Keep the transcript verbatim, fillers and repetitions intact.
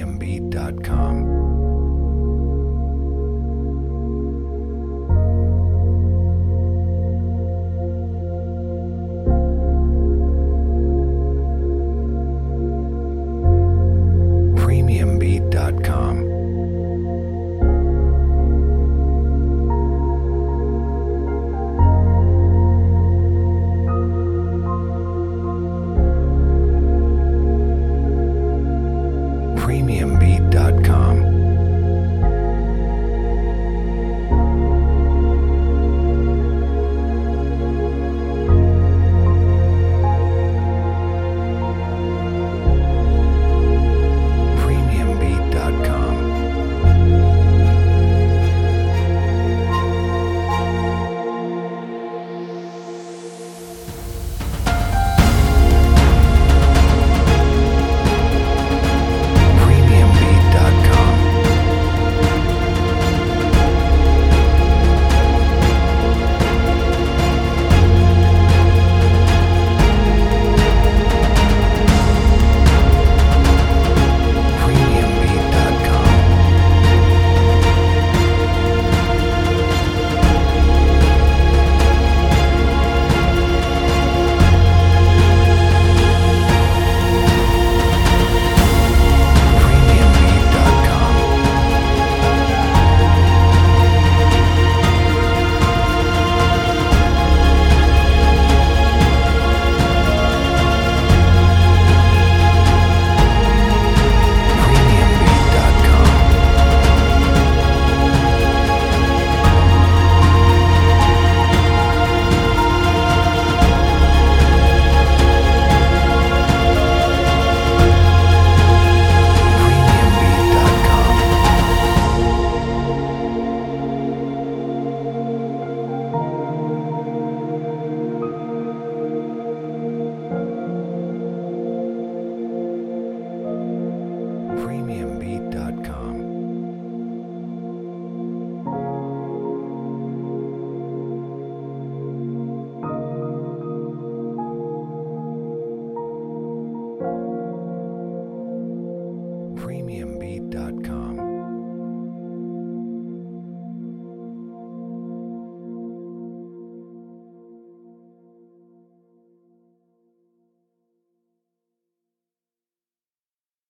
premium beat dot com. premium beat dot com. premium beat dot com. premium beat dot com. premium beat dot com. premium beat dot com. premium beat dot com. premium beat dot com. premium beat dot com. premium beat dot com. premium beat dot com.